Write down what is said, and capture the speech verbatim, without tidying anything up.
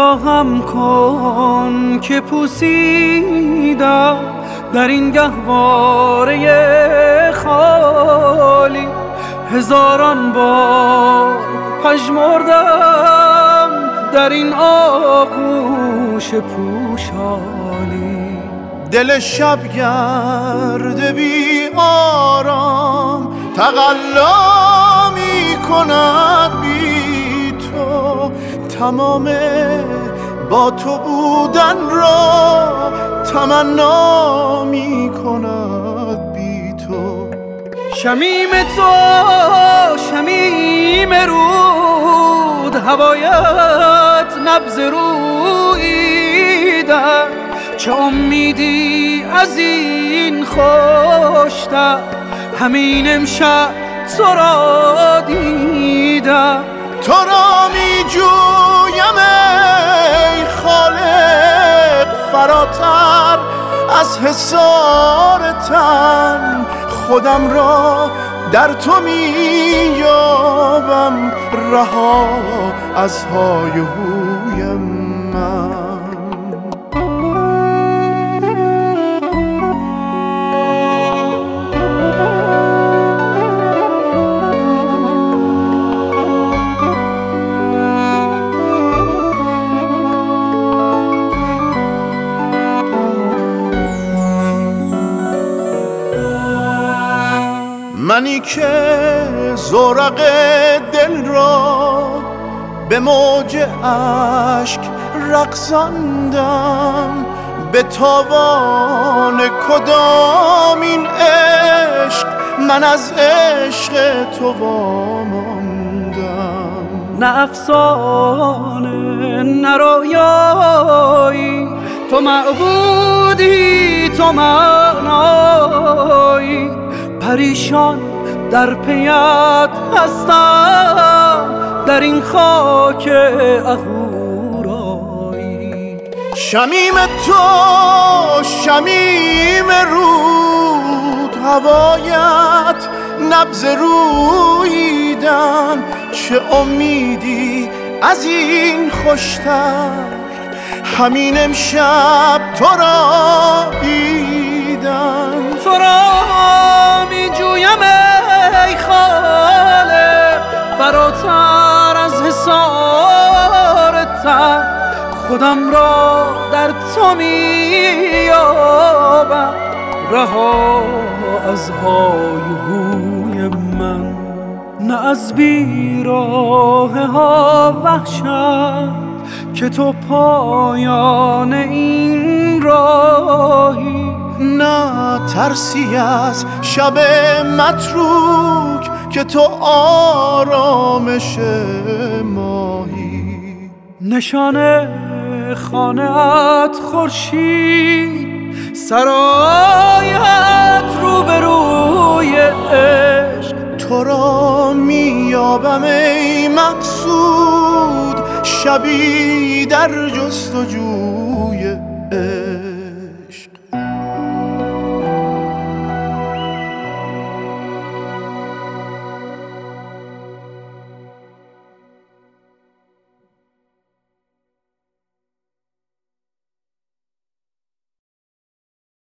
نگاهم کن که پوسیدم در این گهواره خالی، هزاران بار پژمردم در این آغوش پوشالی. دل شبگرد بی آرام تقلا می کند بی تو، تمام با تو بودن را تمنا می کند بی تو. شمیم تو شمیم رود، هوایت نبض روییدن، چه امیدی از این خوشتر همین امشب تو را دیدم. تو را می جویم ای خالق فراتر از حصار تن، خودم را در تو می یابم رها از های و هوی من. منی که زورق دل را به موج اشک رقصاندم، به تاوان کدام این عشق من از عشق تو واماندم. نه افسانه نه رویایی، تو معبودی تو معنایی، پریشان در پیت هستم در این خاک اهورایی. شمیم تو شمیم رود، هوایت نبض روییدن، چه امیدی از این خوشتر همین امشب تو را دیدم. تو را می جویم ای خالق فراتر از حصار تن، خودم را در تو می یابم رها از های هوی من. نه از بیراه ها وحشت که تو پایان این راهی، نه ترسی از شب متروک که تو آرامش ماهی. نشانه خانه‌ات خورشید، سرایت روبروی عشق، تو را میابم ای مقصود شبی در جستجو